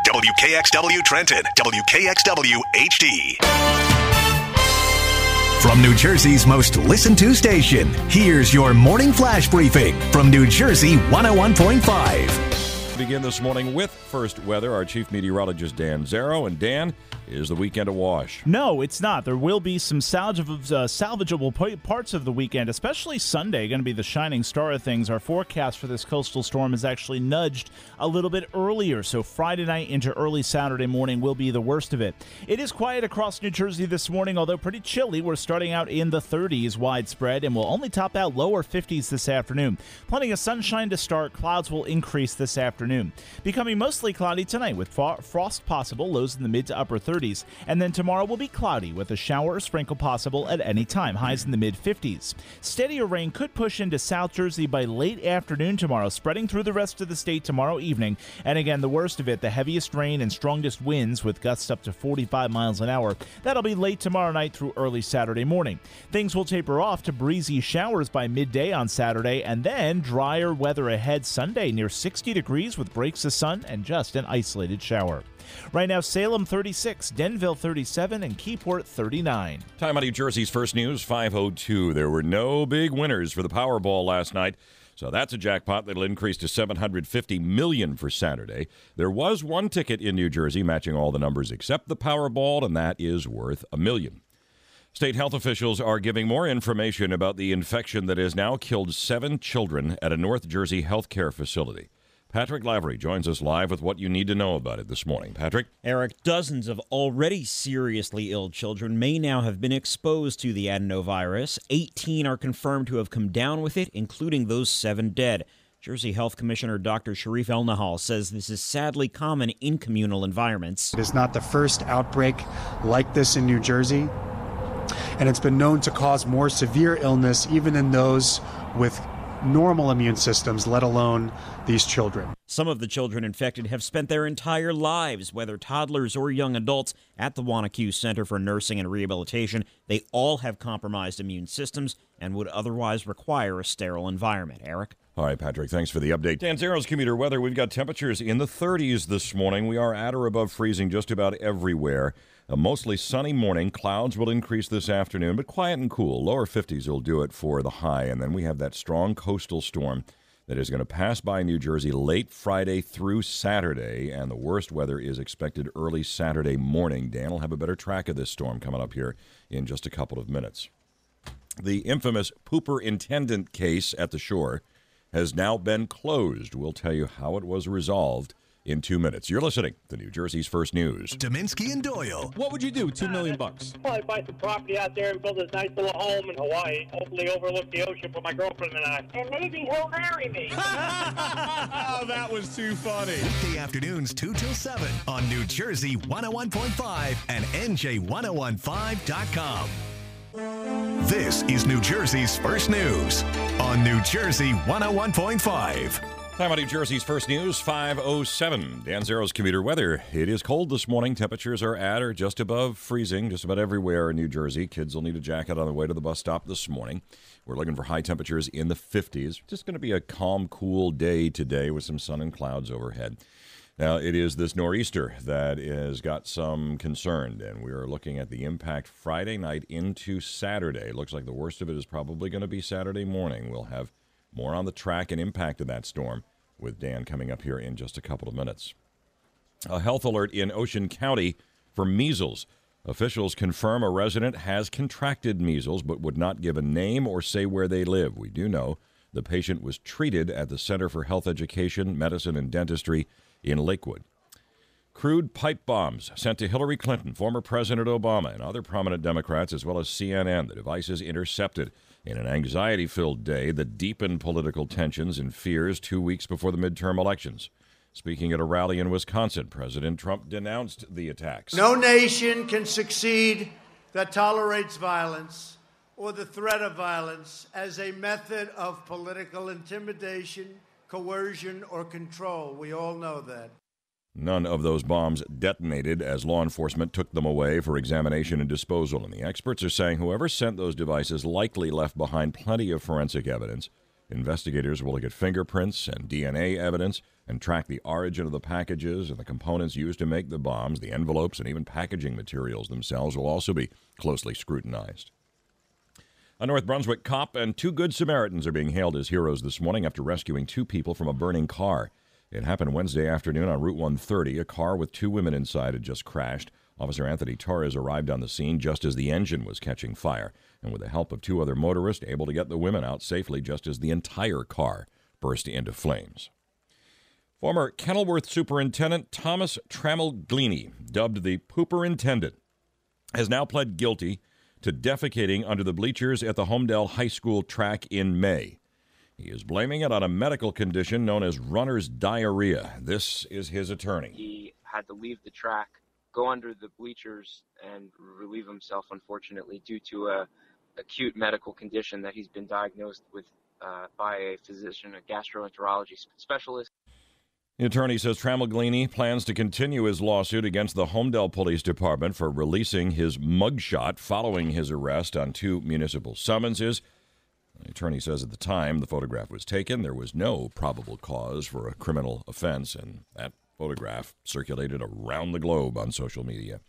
WKXW Trenton, WKXW HD. From New Jersey's most listened to station, here's your morning flash briefing from New Jersey 101.5. Begin this morning with first weather. Our chief meteorologist, Dan Zero. And Dan, is the weekend a wash? No, it's not. There will be some salvageable parts of the weekend, especially Sunday, going to be the shining star of things. Our forecast for this coastal storm is actually nudged a little bit earlier, so Friday night into early Saturday morning will be the worst of it. It is quiet across New Jersey this morning, although pretty chilly. We're starting out in the 30s widespread, and we'll only top out lower 50s this afternoon. Plenty of sunshine to start. Clouds will increase this afternoon. Becoming mostly cloudy tonight with frost possible, lows in the mid to upper 30s. And then tomorrow will be cloudy with a shower or sprinkle possible at any time, highs in the mid-50s. Steadier rain could push into South Jersey by late afternoon tomorrow, spreading through the rest of the state tomorrow evening. And again, the worst of it, the heaviest rain and strongest winds with gusts up to 45 miles an hour. That'll be late tomorrow night through early Saturday morning. Things will taper off to breezy showers by midday on Saturday, and then drier weather ahead Sunday near 60 degrees with breaks of sun and just an isolated shower. Right now, Salem 36, Denville 37, and Keyport 39. Time on New Jersey's first news, 5:02. There were no big winners for the Powerball last night, so that's a jackpot that'll increase to $750 million for Saturday. There was one ticket in New Jersey matching all the numbers except the Powerball, and that is worth $1 million. State health officials are giving more information about the infection that has now killed 7 children at a North Jersey healthcare facility. Patrick Lavery joins us live with what you need to know about it this morning. Patrick? Eric, dozens of already seriously ill children may now have been exposed to the adenovirus. 18 are confirmed to have come down with it, including those 7 dead. Jersey Health Commissioner Dr. Sharif El-Nahal says this is sadly common in communal environments. It is not the first outbreak like this in New Jersey, and it's been known to cause more severe illness even in those with normal immune systems, let alone these children. Some of the children infected have spent their entire lives, whether toddlers or young adults, at the Wanaque Center for Nursing and Rehabilitation. They all have compromised immune systems and would otherwise require a sterile environment. Eric? All right, Patrick, thanks for the update. Dan Zero's commuter weather. We've got temperatures in the 30s this morning. We are at or above freezing just about everywhere. A mostly sunny morning. Clouds will increase this afternoon, but quiet and cool. Lower 50s will do it for the high. And then we have that strong coastal storm that is going to pass by New Jersey late Friday through Saturday. And the worst weather is expected early Saturday morning. Dan will have a better track of this storm coming up here in just a couple of minutes. The infamous pooper intendant case at the shore has now been closed. We'll tell you how it was resolved in 2 minutes. You're listening to New Jersey's First News. Dominski and Doyle. What would you do? $2 million. Well, I'd buy some property out there and build a nice little home in Hawaii. Hopefully overlook the ocean for my girlfriend and I. And maybe he'll marry me. Oh, that was too funny. Weekday afternoons 2 till 7 on New Jersey 101.5 and NJ1015.com. This is New Jersey's First News on New Jersey 101.5. Time on New Jersey's First News, 5:07. Dan Zero's commuter weather. It is cold this morning. Temperatures are at or just above freezing just about everywhere in New Jersey. Kids will need a jacket on the way to the bus stop this morning. We're looking for high temperatures in the 50s. Just going to be a calm, cool day today with some sun and clouds overhead. Now, it is this nor'easter that has got some concern, and we are looking at the impact Friday night into Saturday. It looks like the worst of it is probably going to be Saturday morning. We'll have more on the track and impact of that storm with Dan coming up here in just a couple of minutes. A health alert in Ocean County for measles. Officials confirm a resident has contracted measles but would not give a name or say where they live. We do know the patient was treated at the Center for Health Education, Medicine, and Dentistry in Lakewood. Crude pipe bombs sent to Hillary Clinton, former President Obama, and other prominent Democrats, as well as CNN. The devices intercepted in an anxiety-filled day that deepened political tensions and fears 2 weeks before the midterm elections. Speaking at a rally in Wisconsin, President Trump denounced the attacks. No nation can succeed that tolerates violence or the threat of violence as a method of political intimidation, coercion, or control. We all know that. None of those bombs detonated as law enforcement took them away for examination and disposal. And the experts are saying whoever sent those devices likely left behind plenty of forensic evidence Investigators will look at fingerprints and DNA evidence and track the origin of the packages and the components used to make the bombs. The envelopes and even packaging materials themselves will also be closely scrutinized. A North Brunswick cop and 2 Good Samaritans are being hailed as heroes this morning after rescuing 2 people from a burning car. It happened Wednesday afternoon on Route 130. A car with 2 women inside had just crashed. Officer Anthony Torres arrived on the scene just as the engine was catching fire, and with the help of 2 other motorists, able to get the women out safely just as the entire car burst into flames. Former Kenilworth Superintendent Thomas Trammell-Gleaney, dubbed the Pooperintendent, has now pled guilty to defecating under the bleachers at the Homedale High School track in May. He is blaming it on a medical condition known as runner's diarrhea. This is his attorney. He had to leave the track, go under the bleachers, and relieve himself, unfortunately, due to a acute medical condition that he's been diagnosed with by a physician, a gastroenterology specialist. The attorney says Trammell-Gleaney plans to continue his lawsuit against the Homedale Police Department for releasing his mugshot following his arrest on 2 municipal summonses. The attorney says at the time the photograph was taken, there was no probable cause for a criminal offense, and that photograph circulated around the globe on social media.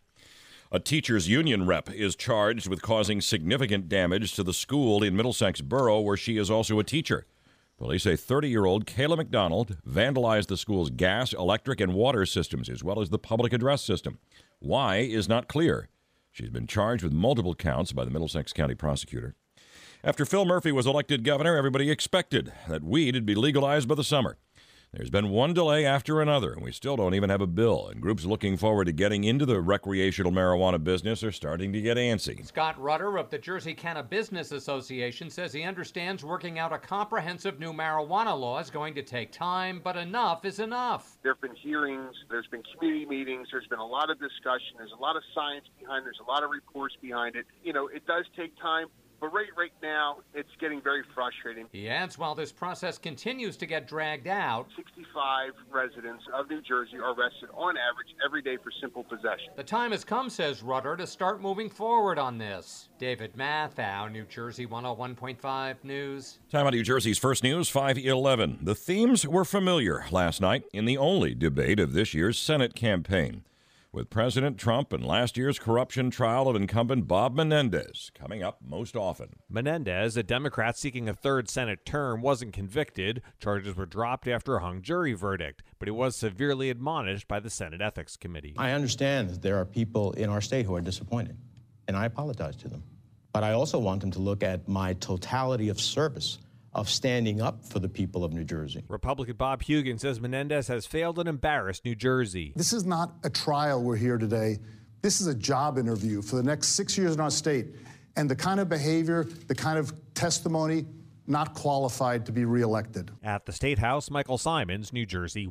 A teachers' union rep is charged with causing significant damage to the school in Middlesex Borough, where she is also a teacher. Police say 30-year-old Kayla McDonald vandalized the school's gas, electric, and water systems, as well as the public address system. Why is not clear. She's been charged with multiple counts by the Middlesex County prosecutor. After Phil Murphy was elected governor, everybody expected that weed would be legalized by the summer. There's been one delay after another, and we still don't even have a bill. And groups looking forward to getting into the recreational marijuana business are starting to get antsy. Scott Rutter of the Jersey Cannabusiness Association says he understands working out a comprehensive new marijuana law is going to take time, but enough is enough. There have been hearings, there's been committee meetings, there's been a lot of discussion, there's a lot of science behind it, there's a lot of reports behind it. You know, it does take time. But right now, it's getting very frustrating. He adds while this process continues to get dragged out, 65 residents of New Jersey are arrested on average every day for simple possession. The time has come, says Rutter, to start moving forward on this. David Matthau, New Jersey 101.5 News. Time on New Jersey's First News, 5:11. The themes were familiar last night in the only debate of this year's Senate campaign, with President Trump and last year's corruption trial of incumbent Bob Menendez coming up most often. Menendez, a Democrat seeking a 3rd Senate term, wasn't convicted. Charges were dropped after a hung jury verdict, but he was severely admonished by the Senate Ethics Committee. I understand that there are people in our state who are disappointed, and I apologize to them. But I also want them to look at my totality of service, of standing up for the people of New Jersey. Republican Bob Hugin says Menendez has failed and embarrassed New Jersey. This is not a trial we're here today. This is a job interview for the next 6 years in our state. And the kind of behavior, the kind of testimony, not qualified to be reelected. At the State House, Michael Simons, New Jersey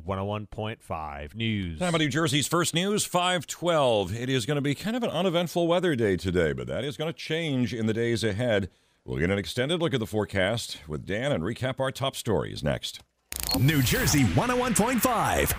101.5 News. Time on New Jersey's First News, 5:12. It is going to be kind of an uneventful weather day today, but that is going to change in the days ahead. We'll get an extended look at the forecast with Dan and recap our top stories next. New Jersey 101.5.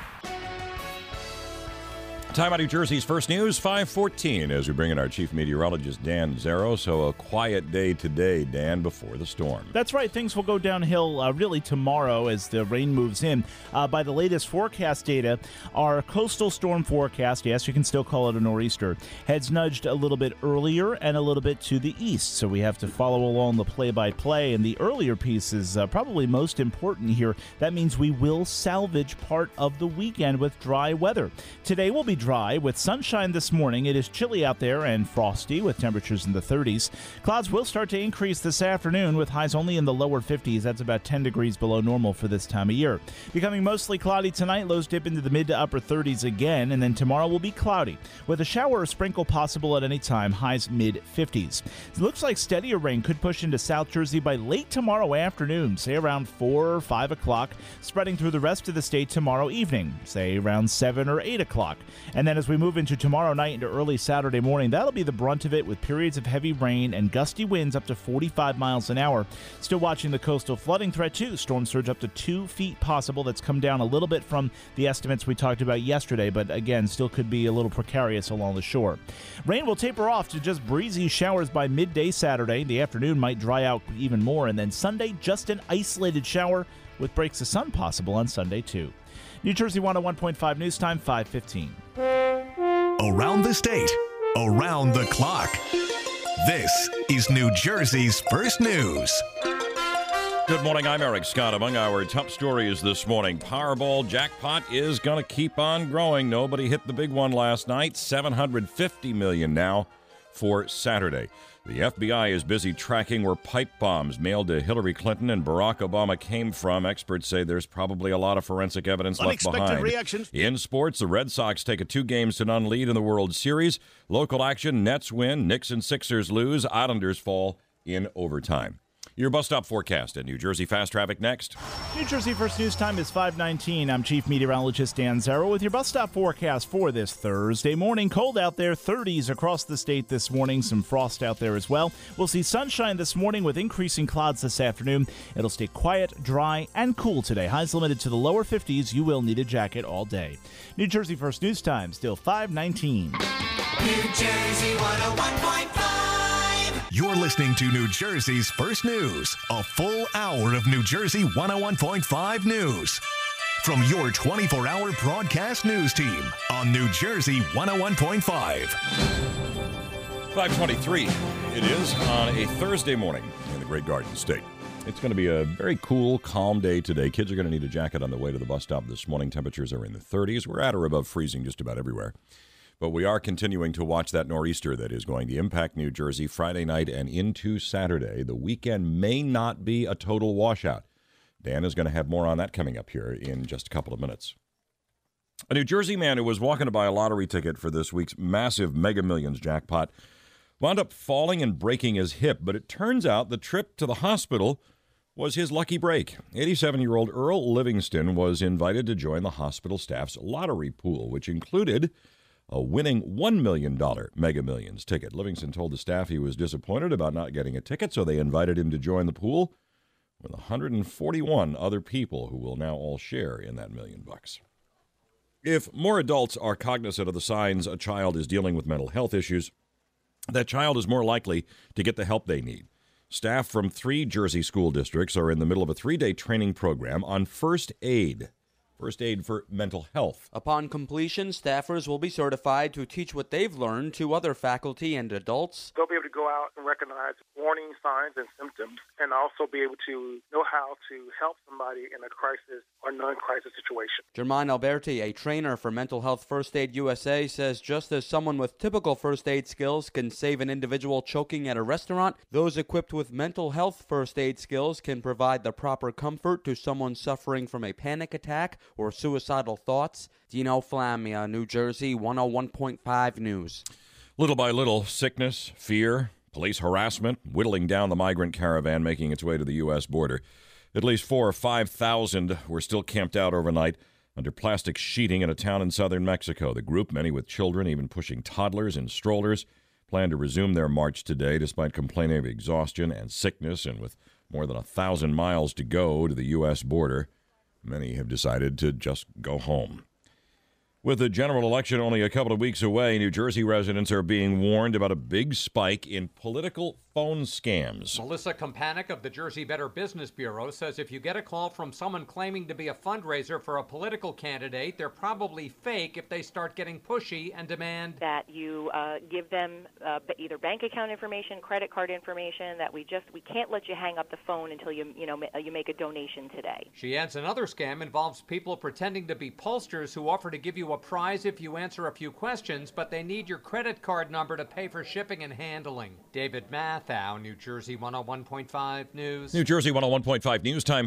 Time on New Jersey's First News, 5:14, as we bring in our chief meteorologist, Dan Zero. So a quiet day today, Dan, before the storm. That's right. Things will go downhill really tomorrow as the rain moves in. By the latest forecast data, our coastal storm forecast, yes, you can still call it a nor'easter, has nudged a little bit earlier and a little bit to the east. So we have to follow along the play-by-play. And the earlier piece is probably most important here. That means we will salvage part of the weekend with dry weather. Today will be dry with sunshine this morning. It is chilly out there and frosty with temperatures in the 30s. Clouds will start to increase this afternoon with highs only in the lower 50s. That's about 10 degrees below normal for this time of year. Becoming mostly cloudy tonight, lows dip into the mid to upper 30s again, and then tomorrow will be cloudy with a shower or sprinkle possible at any time, highs mid 50s. It looks like steadier rain could push into South Jersey by late tomorrow afternoon, say around 4 or 5 o'clock, spreading through the rest of the state tomorrow evening, say around 7 or 8 o'clock. And then as we move into tomorrow night into early Saturday morning, that'll be the brunt of it with periods of heavy rain and gusty winds up to 45 miles an hour. Still watching the coastal flooding threat too. Storm surge up to 2 feet possible. That's come down a little bit from the estimates we talked about yesterday, but again, still could be a little precarious along the shore. Rain will taper off to just breezy showers by midday Saturday. The afternoon might dry out even more, and then Sunday, just an isolated shower with breaks of sun possible on Sunday too. New Jersey 101.5 news time, 5:15. Around the state, around the clock. This is New Jersey's First News. Good morning, I'm Eric Scott. Among our top stories this morning, Powerball jackpot is going to keep on growing. Nobody hit the big one last night, $750 million now for Saturday. The FBI is busy tracking where pipe bombs mailed to Hillary Clinton and Barack Obama came from. Experts say there's probably a lot of forensic evidence left behind. Reactions. In sports, the Red Sox take a 2-0 lead in the World Series. Local action, Nets win, Knicks and Sixers lose, Islanders fall in overtime. Your bus stop forecast and New Jersey fast traffic next. New Jersey First News time is 5:19. I'm Chief Meteorologist Dan Zarrow with your bus stop forecast for this Thursday morning. Cold out there, 30s across the state this morning. Some frost out there as well. We'll see sunshine this morning with increasing clouds this afternoon. It'll stay quiet, dry, and cool today. Highs limited to the lower 50s. You will need a jacket all day. New Jersey First News time, still 5:19. New Jersey 101.5. You're listening to New Jersey's First News, a full hour of New Jersey 101.5 news. From your 24-hour broadcast news team on New Jersey 101.5. 5:23. It is on a Thursday morning in the Great Garden State. It's going to be a very cool, calm day today. Kids are going to need a jacket on the way to the bus stop this morning. Temperatures are in the 30s. We're at or above freezing just about everywhere. But we are continuing to watch that nor'easter that is going to impact New Jersey Friday night and into Saturday. The weekend may not be a total washout. Dan is going to have more on that coming up here in just a couple of minutes. A New Jersey man who was walking to buy a lottery ticket for this week's massive Mega Millions jackpot wound up falling and breaking his hip, but it turns out the trip to the hospital was his lucky break. 87-year-old Earl Livingston was invited to join the hospital staff's lottery pool, which included a winning $1 million Mega Millions ticket. Livingston told the staff he was disappointed about not getting a ticket, so they invited him to join the pool with 141 other people who will now all share in that $1 million. If more adults are cognizant of the signs a child is dealing with mental health issues, that child is more likely to get the help they need. Staff from 3 Jersey school districts are in the middle of a 3-day training program on first aid. First aid for mental health. Upon completion, staffers will be certified to teach what they've learned to other faculty and adults. They'll be able to go out and recognize warning signs and symptoms, and also be able to know how to help somebody in a crisis or non-crisis situation. Germain Alberti, a trainer for Mental Health First Aid USA, says just as someone with typical first aid skills can save an individual choking at a restaurant, those equipped with mental health first aid skills can provide the proper comfort to someone suffering from a panic attack or suicidal thoughts. Dino Flammia, New Jersey 101.5 News. Little by little, sickness, fear, police harassment, whittling down the migrant caravan making its way to the U.S. border. At least 4,000 or 5,000 were still camped out overnight under plastic sheeting in a town in southern Mexico. The group, many with children, even pushing toddlers in strollers, plan to resume their march today despite complaining of exhaustion and sickness, and with more than 1,000 miles to go to the U.S. border. Many have decided to just go home. With the general election only a couple of weeks away, New Jersey residents are being warned about a big spike in political phone scams. Melissa Kompanek of the Jersey Better Business Bureau says if you get a call from someone claiming to be a fundraiser for a political candidate, they're probably fake if they start getting pushy and demand that you give them either bank account information, credit card information, that we can't let you hang up the phone until you make a donation today. She adds another scam involves people pretending to be pollsters who offer to give you a prize if you answer a few questions, but they need your credit card number to pay for shipping and handling. David Mathau, New Jersey 101.5 News. New Jersey 101.5 News time,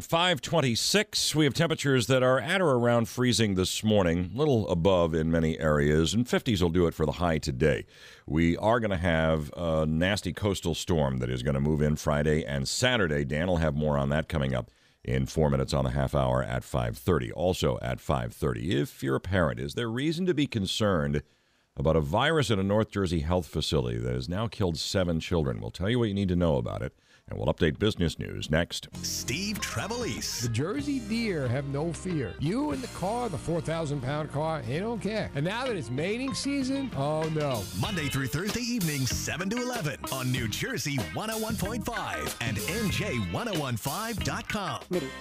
5:26. We have temperatures that are at or around freezing this morning, a little above in many areas, and 50s will do it for the high today. We are going to have a nasty coastal storm that is going to move in Friday and Saturday. Dan will have more on that coming up in 4 minutes on the half hour at 5:30. Also at 5:30, if you're a parent, is there reason to be concerned about a virus at a North Jersey health facility that has now killed 7 children? We'll tell you what you need to know about it, and we'll update business news next. Steve Trevelise. The Jersey deer have no fear. You in the car, the 4,000-pound car, they don't care. And now that it's mating season, oh no. Monday through Thursday evenings, 7 to 11 on New Jersey 101.5 and NJ1015.com.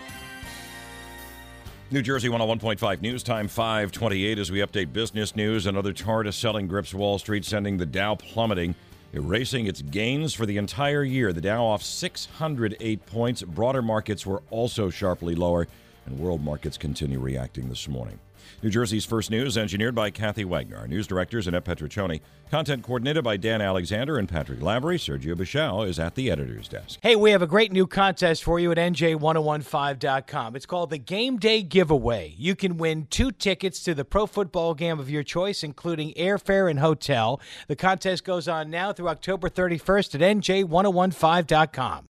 New Jersey 101.5 News Time 5:28 as we update business news. Another chart of selling grips Wall Street, sending the Dow plummeting, erasing its gains for the entire year. The Dow off 608 points. Broader markets were also sharply lower, and world markets continue reacting this morning. New Jersey's First News, engineered by Kathy Wagner. Our news directors, Annette Petriccioni. Content coordinated by Dan Alexander and Patrick Lavery. Sergio Bichau is at the editor's desk. Hey, we have a great new contest for you at NJ1015.com. It's called the Game Day Giveaway. You can win 2 tickets to the pro football game of your choice, including airfare and hotel. The contest goes on now through October 31st at NJ1015.com.